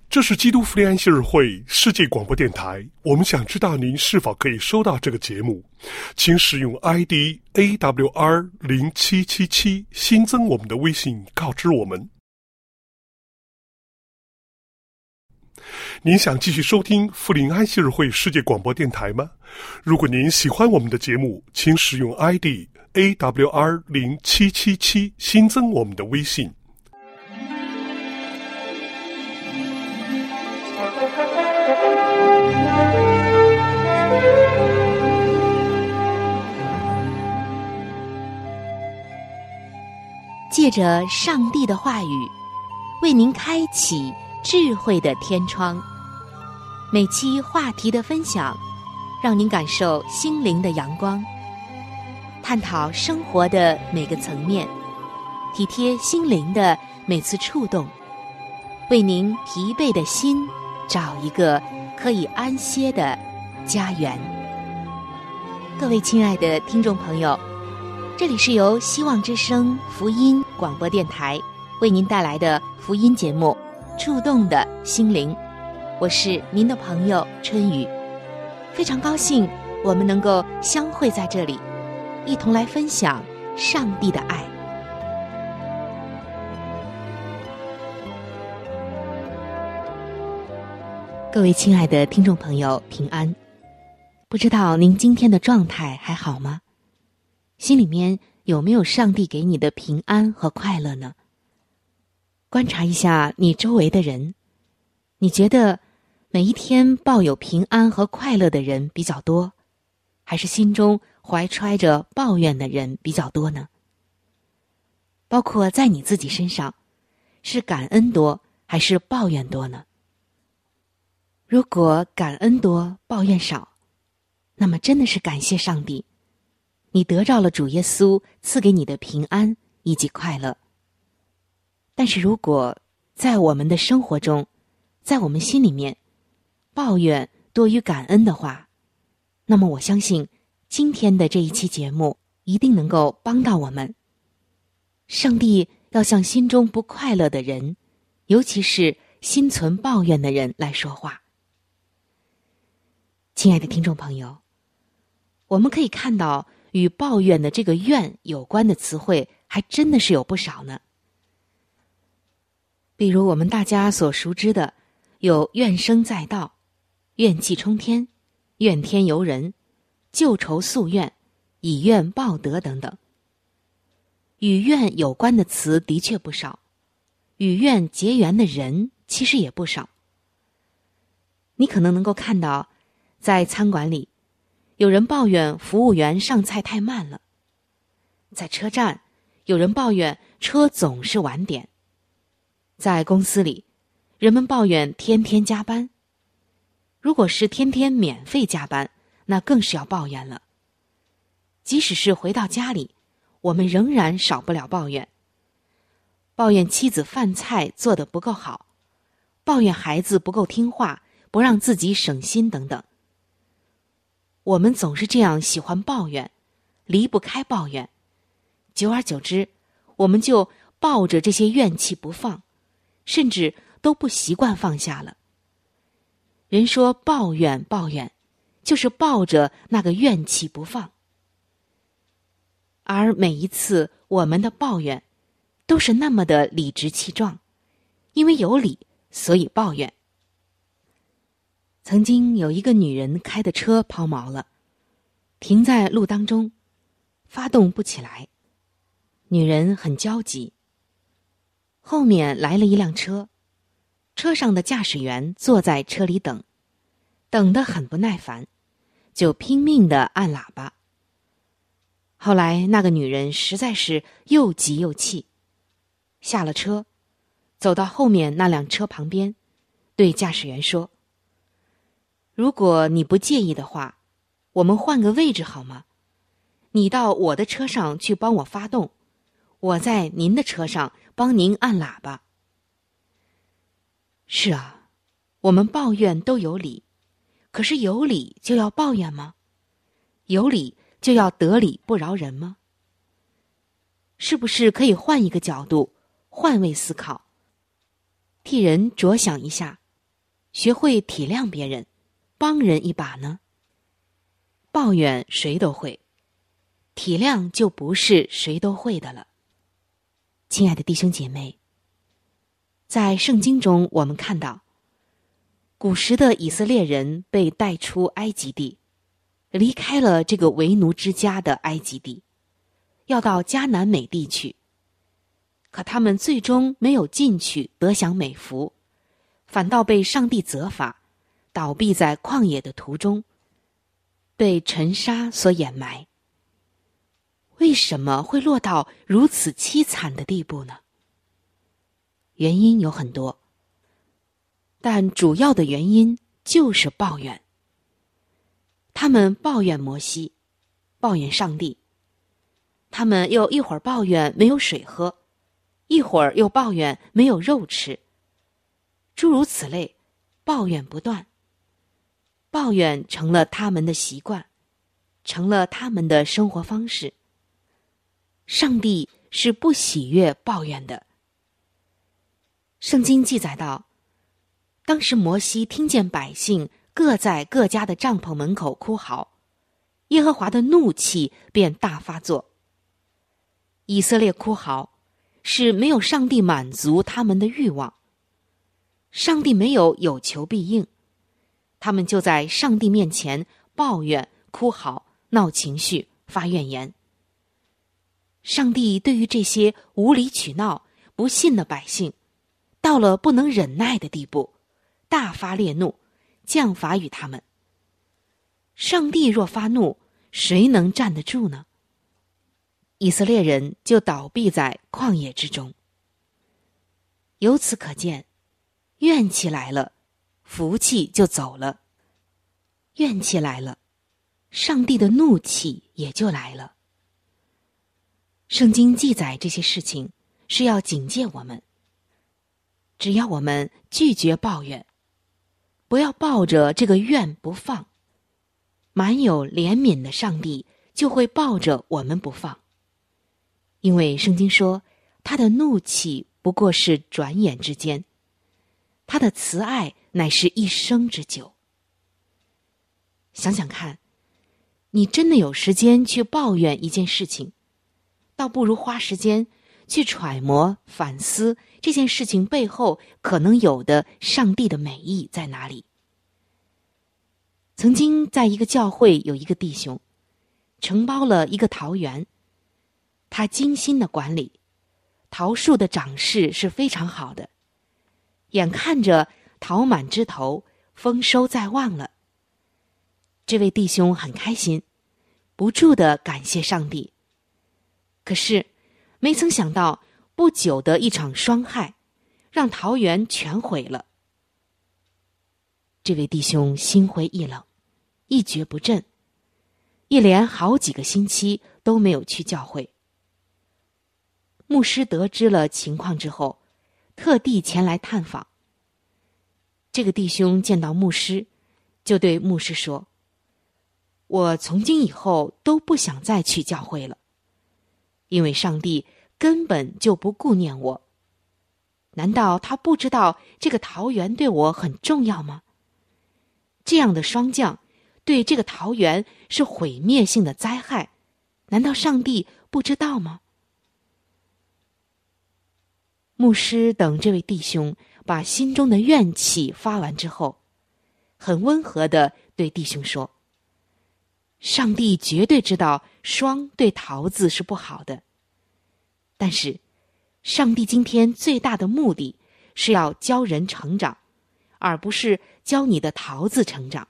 这是基督福音安息日会世界广播电台，我们想知道您是否可以收到这个节目，请使用 ID AWR0777 新增我们的微信告知我们。您想继续收听福音安息日会世界广播电台吗？如果您喜欢我们的节目，请使用 ID AWR0777 新增我们的微信。 借着上帝的话语，为您开启智慧的天窗。每期话题的分享，让您感受心灵的阳光，探讨生活的每个层面，体贴心灵的每次触动，为您疲惫的心找一个可以安歇的家园。各位亲爱的听众朋友，这里是由希望之声福音广播电台为您带来的福音节目《触动的心灵》，我是您的朋友春雨，非常高兴我们能够相会在这里，一同来分享上帝的爱。各位亲爱的听众朋友，平安。不知道您今天的状态还好吗？心里面有没有上帝给你的平安和快乐呢？观察一下你周围的人，你觉得每一天抱有平安和快乐的人比较多，还是心中怀揣着抱怨的人比较多呢？包括在你自己身上，是感恩多还是抱怨多呢？如果感恩多抱怨少，那么真的是感谢上帝，你得到了主耶稣赐给你的平安以及快乐。但是如果在我们的生活中，在我们心里面抱怨多于感恩的话，那么我相信今天的这一期节目一定能够帮到我们。上帝要向心中不快乐的人，尤其是心存抱怨的人来说话。亲爱的听众朋友，我们可以看到与抱怨的这个怨有关的词汇还真的是有不少呢。比如我们大家所熟知的有怨声载道、怨气冲天、怨天尤人、旧仇诉怨、以怨报德等等。与怨有关的词的确不少，与怨结缘的人其实也不少。你可能能够看到，在餐馆里有人抱怨服务员上菜太慢了，在车站有人抱怨车总是晚点，在公司里人们抱怨天天加班，如果是天天免费加班，那更是要抱怨了。即使是回到家里，我们仍然少不了抱怨，抱怨妻子饭菜做得不够好，抱怨孩子不够听话，不让自己省心等等。我们总是这样喜欢抱怨，离不开抱怨，久而久之，我们就抱着这些怨气不放，甚至都不习惯放下了。人说抱怨抱怨，就是抱着那个怨气不放。而每一次我们的抱怨都是那么的理直气壮，因为有理，所以抱怨。曾经有一个女人开的车抛锚了，停在路当中，发动不起来。女人很焦急。后面来了一辆车，车上的驾驶员坐在车里等得很不耐烦，就拼命地按喇叭。后来那个女人实在是又急又气，下了车，走到后面那辆车旁边，对驾驶员说：如果你不介意的话，我们换个位置好吗？你到我的车上去帮我发动，我在您的车上帮您按喇叭。是啊，我们抱怨都有理，可是有理就要抱怨吗？有理就要得理不饶人吗？是不是可以换一个角度，换位思考，替人着想一下， 学会体谅别人，帮人一把呢？抱怨谁都会，体谅就不是谁都会的了。亲爱的弟兄姐妹，在圣经中我们看到，古时的以色列人被带出埃及地，离开了这个为奴之家的埃及地，要到迦南美地去。可他们最终没有进去得享美福，反倒被上帝责罚，倒闭在旷野的途中，被尘沙所掩埋。为什么会落到如此凄惨的地步呢？原因有很多，但主要的原因就是抱怨。他们抱怨摩西，抱怨上帝，他们又一会儿抱怨没有水喝，一会儿又抱怨没有肉吃，诸如此类，抱怨不断。抱怨成了他们的习惯，成了他们的生活方式。上帝是不喜悦抱怨的。圣经记载道，当时摩西听见百姓各在各家的帐篷门口哭嚎，耶和华的怒气便大发作。以色列哭嚎是没有上帝满足他们的欲望，上帝没有求必应，他们就在上帝面前抱怨、哭嚎、闹情绪、发怨言。上帝对于这些无理取闹、不信的百姓，到了不能忍耐的地步，大发烈怒，降罚于他们。上帝若发怒，谁能站得住呢？以色列人就倒闭在旷野之中。由此可见，怨气来了，福气就走了；怨气来了，上帝的怒气也就来了。圣经记载这些事情，是要警戒我们，只要我们拒绝抱怨，不要抱着这个怨不放，满有怜悯的上帝就会抱着我们不放。因为圣经说，他的怒气不过是转眼之间，他的慈爱乃是一生之久。想想看，你真的有时间去抱怨一件事情，倒不如花时间去揣摩反思这件事情背后可能有的上帝的美意在哪里。曾经在一个教会有一个弟兄承包了一个桃园，他精心的管理，桃树的长势是非常好的，眼看着桃满枝头，丰收在望了。这位弟兄很开心，不住地感谢上帝。可是没曾想到，不久的一场霜害让桃园全毁了。这位弟兄心灰意冷，一蹶不振，一连好几个星期都没有去教会。牧师得知了情况之后，特地前来探访。这个弟兄见到牧师，就对牧师说，我从今以后都不想再去教会了，因为上帝根本就不顾念我。难道他不知道这个桃园对我很重要吗？这样的霜降对这个桃园是毁灭性的灾害，难道上帝不知道吗？牧师等这位弟兄把心中的怨气发完之后，很温和地对弟兄说，上帝绝对知道霜对桃子是不好的，但是上帝今天最大的目的是要教人成长，而不是教你的桃子成长。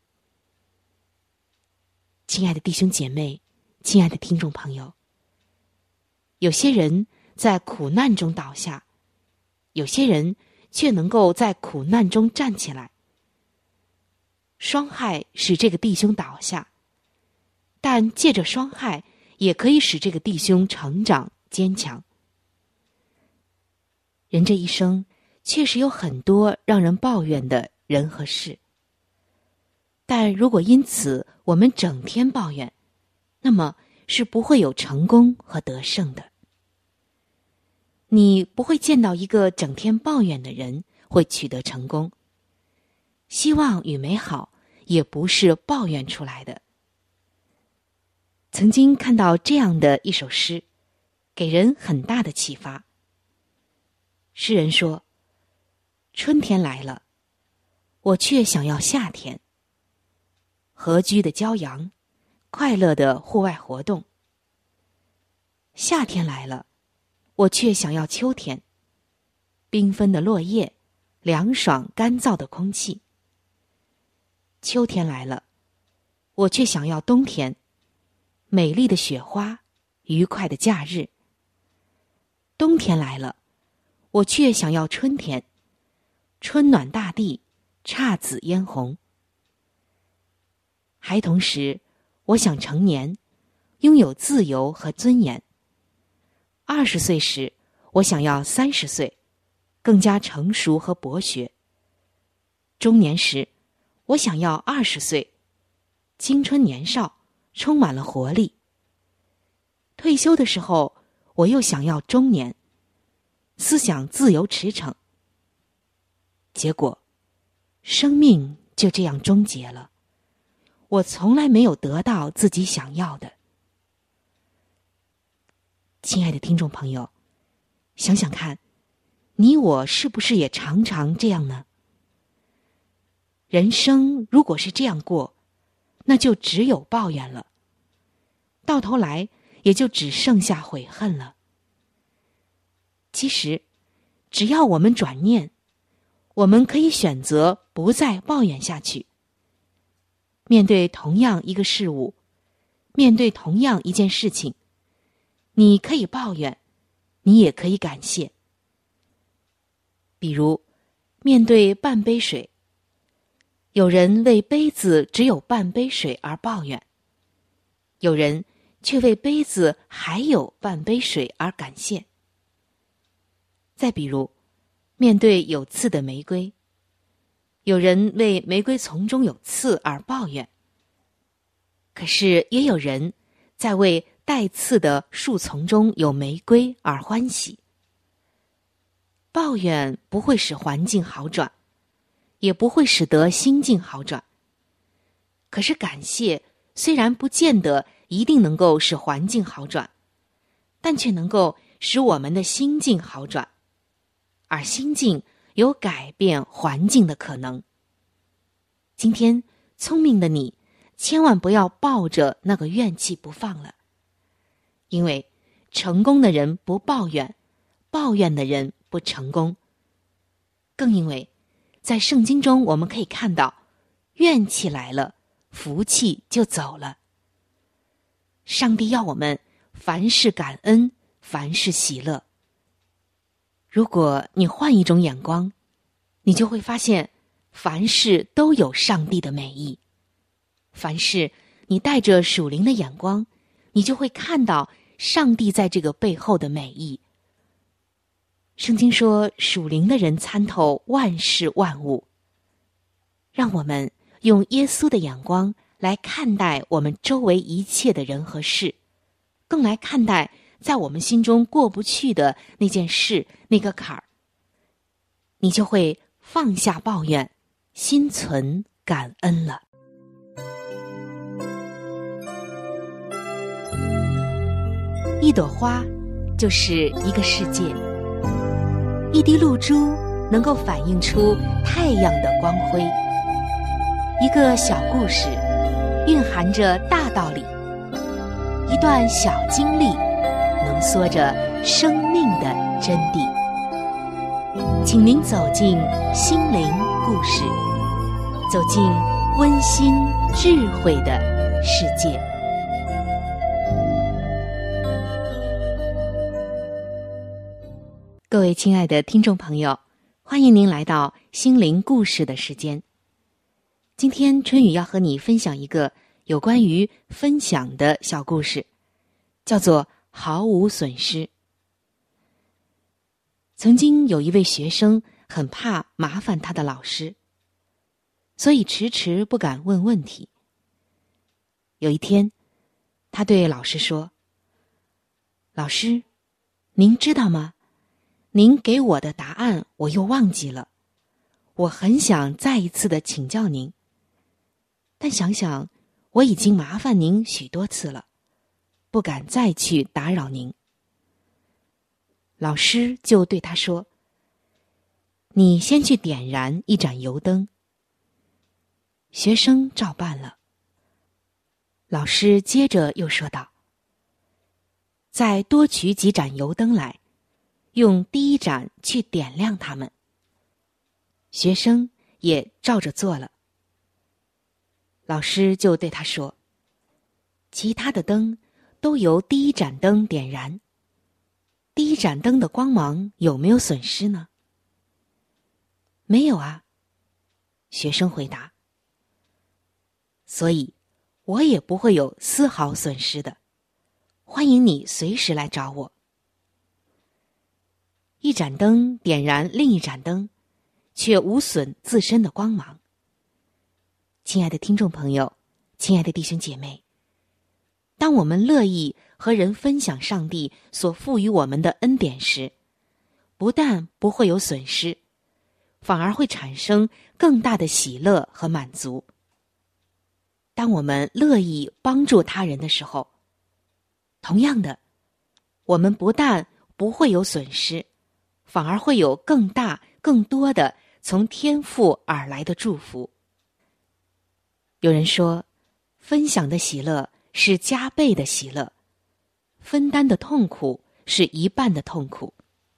亲爱的弟兄姐妹，亲爱的听众朋友，有些人在苦难中倒下，有些人却能够在苦难中站起来。霜害使这个弟兄倒下，但借着霜害也可以使这个弟兄成长坚强。人这一生确实有很多让人抱怨的人和事，但如果因此我们整天抱怨，那么是不会有成功和得胜的。你不会见到一个整天抱怨的人会取得成功， 希望与美好也不是抱怨出来的。曾经看到这样的一首诗，给人很大的启发。诗人说，春天来了，我却想要夏天。和居的骄阳，快乐的户外活动。夏天来了，我却想要秋天。缤纷的落叶，凉爽干燥的空气。秋天来了，我却想要冬天。美丽的雪花，愉快的假日。冬天来了，我却想要春天。春暖大地，姹紫嫣红。孩童时，我想成年，拥有自由和尊严。20岁时，我想要30岁，更加成熟和博学。中年时，我想要20岁，青春年少，充满了活力。退休的时候，我又想要中年，思想自由驰骋。结果，生命就这样终结了。我从来没有得到自己想要的。亲爱的听众朋友，想想看，你我是不是也常常这样呢？人生如果是这样过，那就只有抱怨了，到头来也就只剩下悔恨了。其实，只要我们转念，我们可以选择不再抱怨下去。面对同样一个事物，面对同样一件事情，你可以抱怨，你也可以感谢。比如，面对半杯水，有人为杯子只有半杯水而抱怨，有人却为杯子还有半杯水而感谢。再比如，面对有刺的玫瑰，有人为玫瑰丛中有刺而抱怨，可是也有人在为带刺的树丛中有玫瑰而欢喜。抱怨不会使环境好转，也不会使得心境好转。可是感谢虽然不见得一定能够使环境好转，但却能够使我们的心境好转，而心境有改变环境的可能。今天聪明的你，千万不要抱着那个怨气不放了，因为成功的人不抱怨，抱怨的人不成功。更因为在圣经中我们可以看到，怨气来了，福气就走了。上帝要我们凡事感恩，凡事喜乐。如果你换一种眼光，你就会发现凡事都有上帝的美意。凡事你带着属灵的眼光，你就会看到上帝在这个背后的美意。圣经说，属灵的人参透万事万物。让我们用耶稣的眼光来看待我们周围一切的人和事，更来看待在我们心中过不去的那件事，那个坎儿。你就会放下抱怨，心存感恩了。一朵花就是一个世界，一滴露珠能够反映出太阳的光辉。一个小故事蕴含着大道理，一段小经历浓缩着生命的真谛。请您走进心灵故事，走进温馨智慧的世界。各位亲爱的听众朋友，欢迎您来到心灵故事的时间。今天春雨要和你分享一个有关于分享的小故事，叫做毫无损失。曾经有一位学生很怕麻烦他的老师，所以迟迟不敢问问题。有一天，他对老师说：“老师，您知道吗？您给我的答案我又忘记了， 我很想再一次的请教您，但想想我已经麻烦您许多次了，不敢再去打扰您。老师就对他说：你先去点燃一盏油灯。学生照办了。老师接着又说道：再多取几盏油灯来，用第一盏去点亮它们。学生也照着做了。老师就对他说：其他的灯都由第一盏灯点燃，第一盏灯的光芒有没有损失呢？没有啊，学生回答。所以我也不会有丝毫损失的，欢迎你随时来找我。一盏灯点燃另一盏灯，却无损自身的光芒。亲爱的听众朋友，亲爱的弟兄姐妹，当我们乐意和人分享上帝所赋予我们的恩典时，不但不会有损失，反而会产生更大的喜乐和满足。当我们乐意帮助他人的时候，同样的，我们不但不会有损失，反而会有更大更多的从天父而来的祝福。有人说，分享的喜乐是加倍的喜乐，分担的痛苦是一半的痛苦。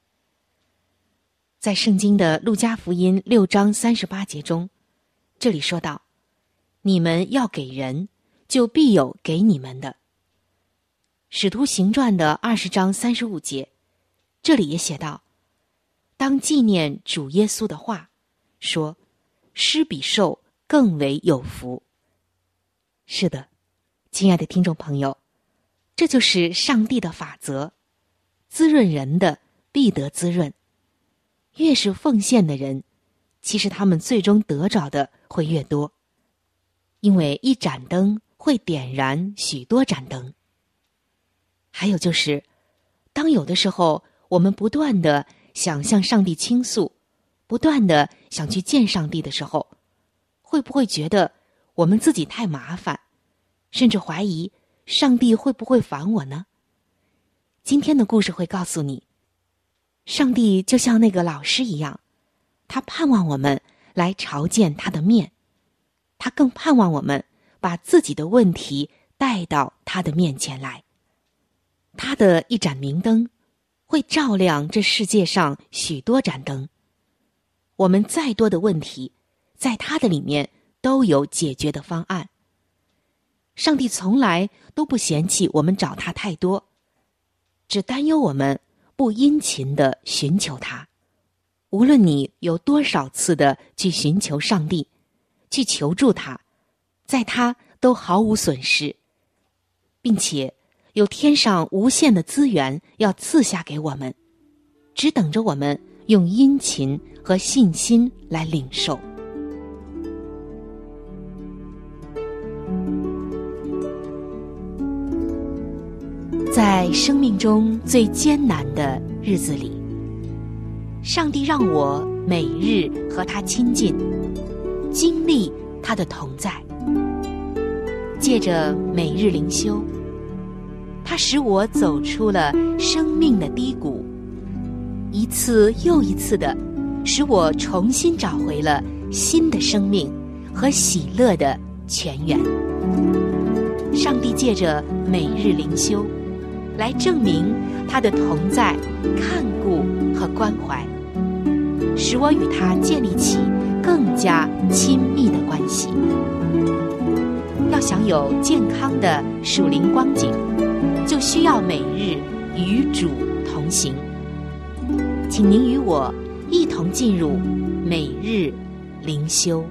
在圣经的路加福音6章38节中，这里说道：你们要给人，就必有给你们的。使徒行传的20章35节，这里也写道：当纪念主耶稣的话，说施比受更为有福。是的，亲爱的听众朋友，这就是上帝的法则，滋润人的必得滋润。越是奉献的人，其实他们最终得着的会越多，因为一盏灯会点燃许多盏灯。还有就是，当有的时候我们不断的想向上帝倾诉，不断的想去见上帝的时候，会不会觉得我们自己太麻烦，甚至怀疑上帝会不会烦我呢？今天的故事会告诉你，上帝就像那个老师一样，他盼望我们来朝见他的面，他更盼望我们把自己的问题带到他的面前来。他的一盏明灯会照亮这世界上许多盏灯，我们再多的问题，在他的里面都有解决的方案。上帝从来都不嫌弃我们找他太多，只担忧我们不殷勤地寻求他。无论你有多少次的去寻求上帝，去求助他，在他都毫无损失，并且有天上无限的资源要赐下给我们，只等着我们用殷勤和信心来领受。在生命中最艰难的日子里，上帝让我每日和他亲近，经历他的同在。借着每日灵修，他使我走出了生命的低谷，一次又一次的使我重新找回了新的生命和喜乐的泉源。上帝借着每日灵修来证明他的同在、看顾和关怀，使我与他建立起更加亲密的关系。要享有健康的属灵光景，就需要每日与主同行。请您与我一同进入每日灵修。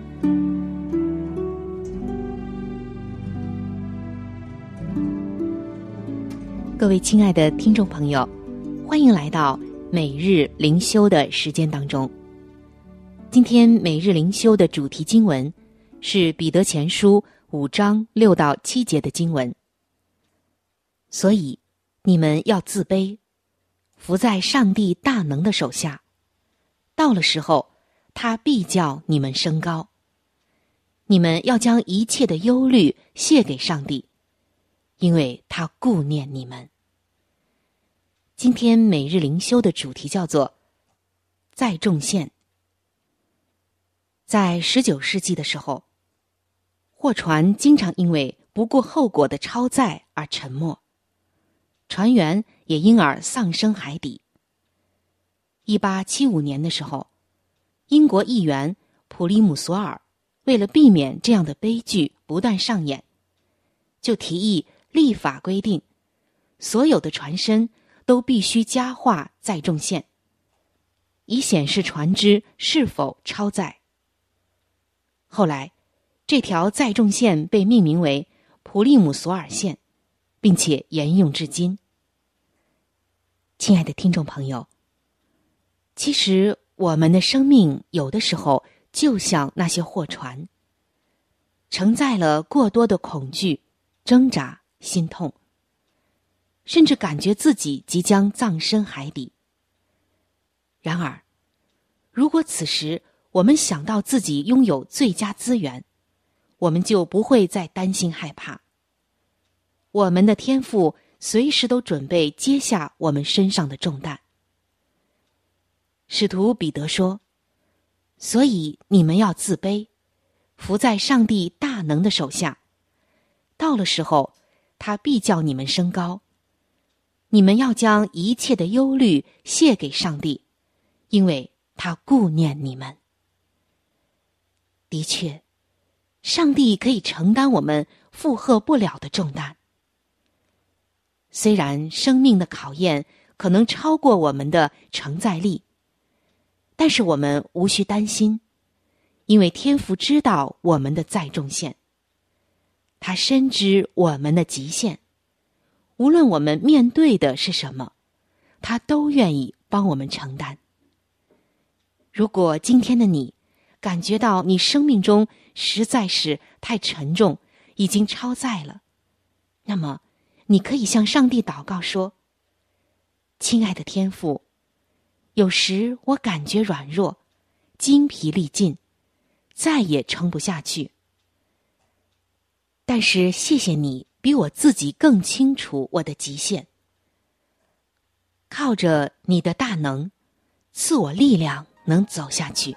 各位亲爱的听众朋友，欢迎来到每日灵修的时间当中。今天每日灵修的主题经文是彼得前书5章6到7节的经文。所以你们要自卑，伏在上帝大能的手下，到了时候， 他必叫你们升高。你们要将一切的忧虑卸给上帝，因为他顾念你们。今天每日灵修的主题叫做载重线。在19世纪的时候，货船经常因为不顾后果的超载而沉没，船员也因而丧生海底。1875年的时候，英国议员普利姆索尔为了避免这样的悲剧不断上演，就提议立法规定，所有的船身都必须加画载重线，以显示船只是否超载。后来，这条载重线被命名为普利姆索尔线，并且沿用至今。亲爱的听众朋友，其实我们的生命有的时候就像那些货船，承载了过多的恐惧、挣扎、心痛，甚至感觉自己即将葬身海底。然而，如果此时我们想到自己拥有最佳资源，我们就不会再担心害怕。我们的天父随时都准备接下我们身上的重担。使徒彼得说，所以你们要自卑，伏在上帝大能的手下，到了时候，他必叫你们升高。你们要将一切的忧虑卸给上帝，因为他顾念你们。的确，上帝可以承担我们负荷不了的重担。虽然生命的考验可能超过我们的承载力，但是我们无需担心，因为天父知道我们的载重线，他深知我们的极限，无论我们面对的是什么，他都愿意帮我们承担。如果今天的你感觉到你生命中实在是太沉重，已经超载了，那么你可以向上帝祷告说，亲爱的天父，有时我感觉软弱，精疲力尽，再也撑不下去。但是谢谢你比我自己更清楚我的极限，靠着你的大能，赐我力量能走下去。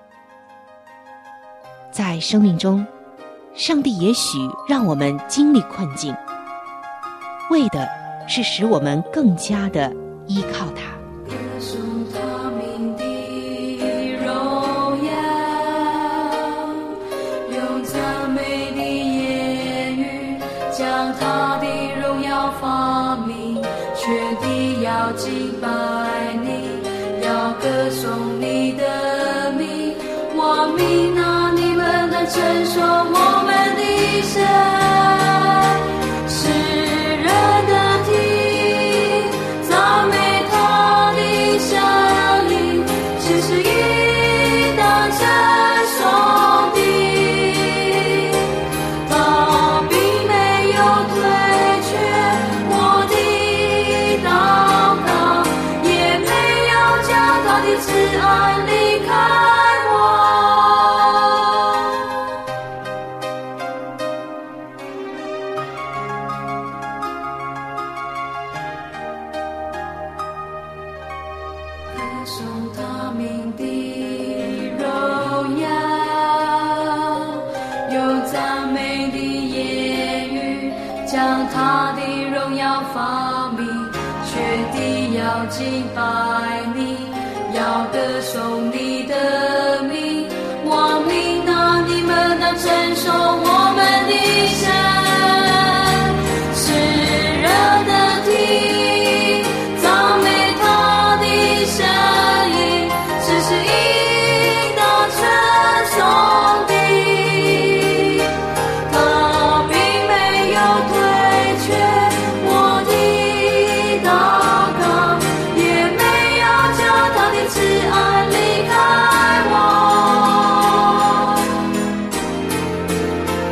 在生命中，上帝也许让我们经历困境，为的是使我们更加的依靠他。 歌颂他名的荣耀，用赞美的言语将他的荣耀发明，全地要敬拜你，要歌颂你的名，我名啊，你们能承受我们的神。将他的荣耀发明，全地要敬拜你，要歌颂你的名，我名啊，你们能承受我们的神。世人的听，赞美他的声音，只是应当称颂的。他并没有退却我的祷告，也没有叫他的慈爱离开我。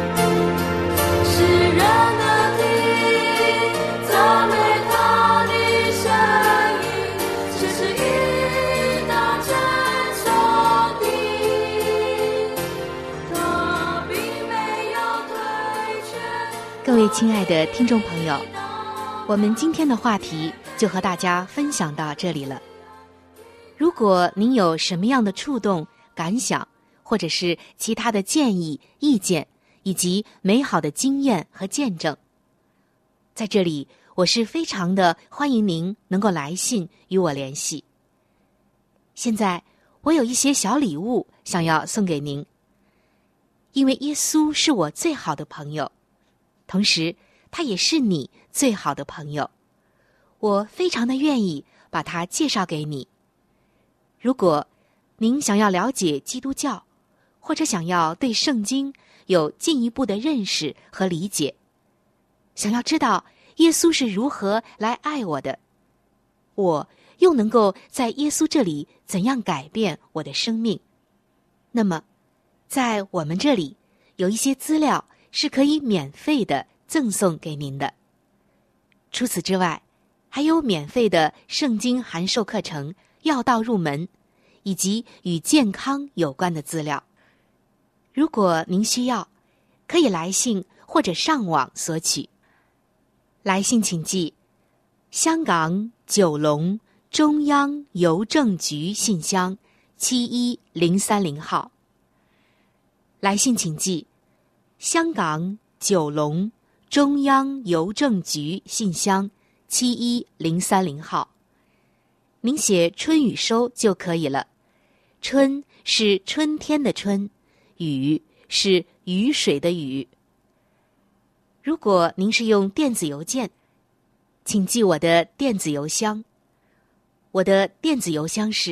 各位亲爱的听众朋友，我们今天的话题就和大家分享到这里了。如果您有什么样的触动、感想，或者是其他的建议、意见，以及美好的经验和见证，在这里我是非常的欢迎您能够来信与我联系。现在我有一些小礼物想要送给您，因为耶稣是我最好的朋友，同时他也是你最好的朋友，我非常的愿意把他介绍给你。如果您想要了解基督教，或者想要对圣经有进一步的认识和理解，想要知道耶稣是如何来爱我的，我又能够在耶稣这里怎样改变我的生命，那么在我们这里有一些资料是可以免费的赠送给您的。除此之外，还有免费的圣经函授课程、要道入门，以及与健康有关的资料。如果您需要，可以来信或者上网索取。来信请寄香港九龙中央邮政局信箱71030号。来信请寄香港九龙中央邮政局信箱71030号。您写春雨收就可以了。春是春天的春，雨是雨水的雨。如果您是用电子邮件，请记我的电子邮箱。我的电子邮箱是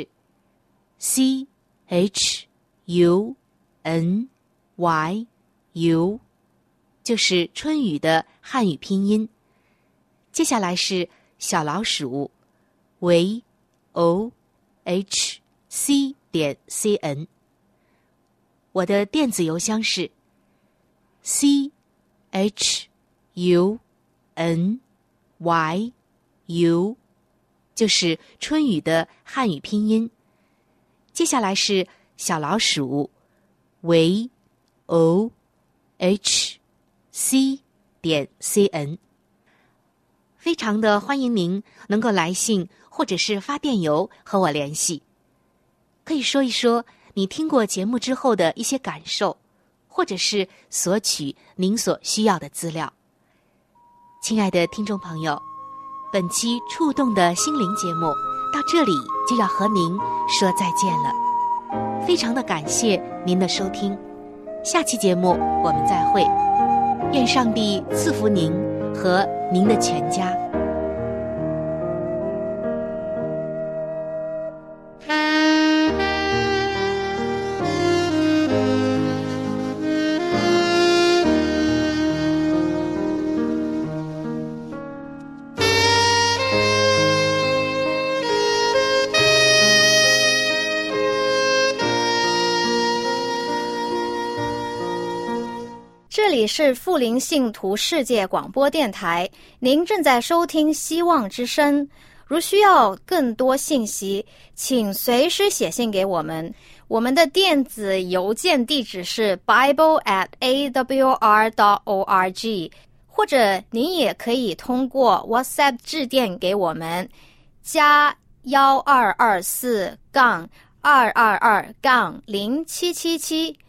CHUNYU， 就是春雨的汉语拼音。接下来是小老鼠vohc.cn。我的电子邮箱是 CHUNYU， 就是春雨的汉语拼音。接下来是小老鼠vohc.cn。非常的欢迎您能够来信或者是发电邮和我联系，可以说一说你听过节目之后的一些感受，或者是索取您所需要的资料。亲爱的听众朋友，本期触动的心灵节目到这里就要和您说再见了，非常的感谢您的收听，下期节目我们再会，愿上帝赐福您和您的全家。 这里是富林信徒世界广播电台，您正在收听希望之声。如需要更多信息，请随时写信给我们。我们的电子邮件地址是 bible@awr.org， 或者您也可以通过 WhatsApp 致电给我们，加1224-222-0777